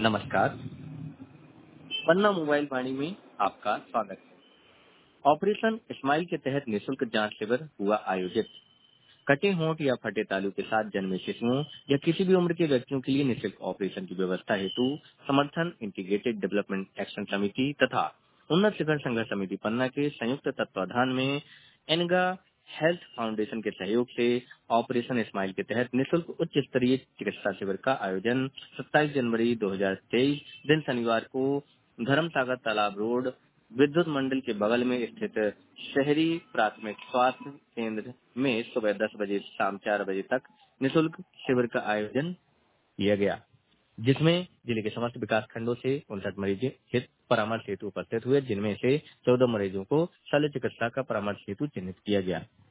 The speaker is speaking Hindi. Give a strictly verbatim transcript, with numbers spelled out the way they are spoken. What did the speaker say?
नमस्कार। पन्ना मोबाइल वाणी में आपका स्वागत है। ऑपरेशन स्माइल के तहत निःशुल्क जांच शिविर हुआ आयोजित। कटे होंठ या फटे तालू के साथ जन्मे शिशुओं या किसी भी उम्र के व्यक्तियों के लिए निःशुल्क ऑपरेशन की व्यवस्था हेतु समर्थन इंटीग्रेटेड डेवलपमेंट एक्शन समिति तथा उन्नत शिखर संघर्ष समिति पन्ना के संयुक्त तत्वाधान में एनगा हेल्थ फाउंडेशन के सहयोग से ऑपरेशन स्माइल के तहत निःशुल्क उच्च स्तरीय चिकित्सा शिविर का आयोजन सत्ताईस जनवरी दो हज़ार तेईस दिन शनिवार को धर्मसागर तालाब रोड विद्युत मंडल के बगल में स्थित शहरी प्राथमिक स्वास्थ्य केंद्र में सुबह दस बजे से शाम चार बजे तक निःशुल्क शिविर का आयोजन किया गया, जिसमें जिले के समस्त विकास खंडों से उनसठ मरीज हित परामर्श हेतु उपस्थित हुए, जिनमें से चौदह मरीजों को शल्य चिकित्सा का परामर्श हेतु चिन्हित किया गया।